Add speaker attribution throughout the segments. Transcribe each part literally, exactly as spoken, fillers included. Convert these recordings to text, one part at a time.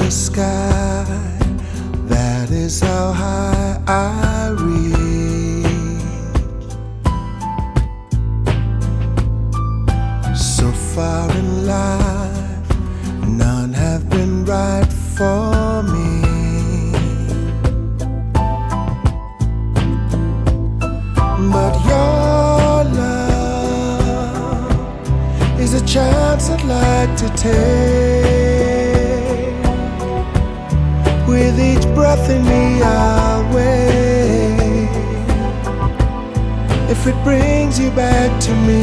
Speaker 1: the sky. That is how high I reach. So far in life, none have been right for me. But your love is a chance I'd like to take. With each breath in me I'll wait. If it brings you back to me,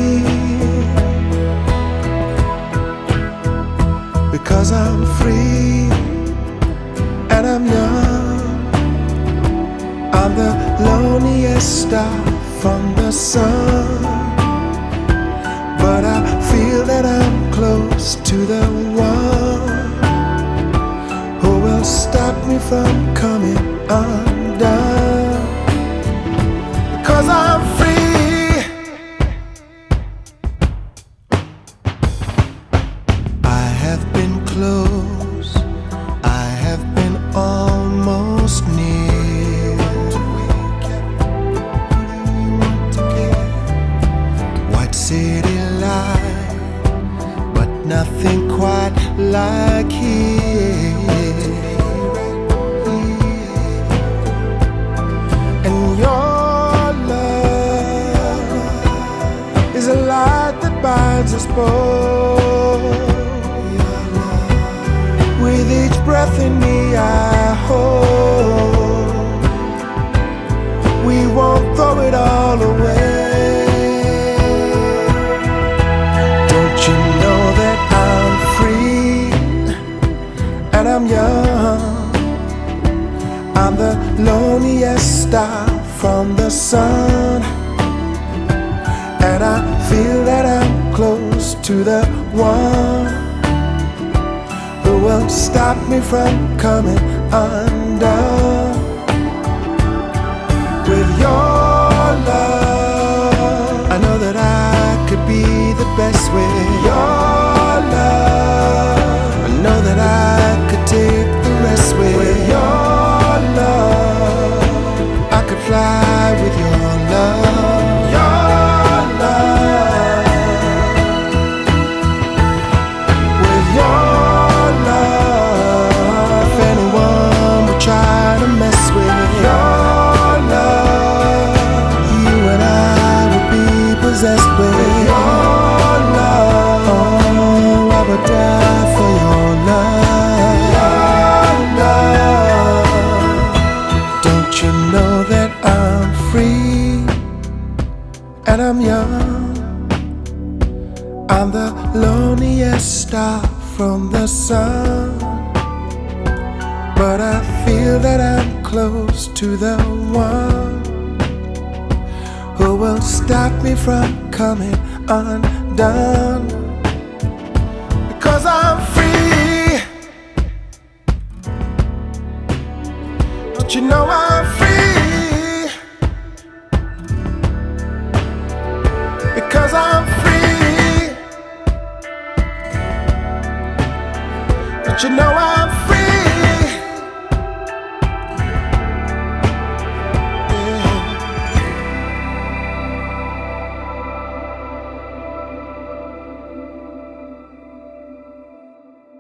Speaker 1: because I'm free and I'm young. I'm the loneliest star from the sun, but I feel that I'm close to the one who will stop me from coming undone. Because I'm free. I have been close, I have been almost near. City life, but nothing quite like here. And your love is a light that binds us both. With each breath in me I hold, we won't throw it all away. And I'm young, I'm the loneliest star from the sun, and I feel that I'm close to the one who will stop me from coming undone. With your love, I know that I could be the best with your love. I know that I take the rest with, with your love. I could fly with your love. Your love. With your love. If anyone would try to mess with your love, you and I would be possessed with your love. Oh, I would die for your love. And I'm young, I'm the loneliest star from the sun, but I feel that I'm close to the one who will stop me from coming undone. Because I'm free. Don't you know I'm free? Because I'm free. But you know I'm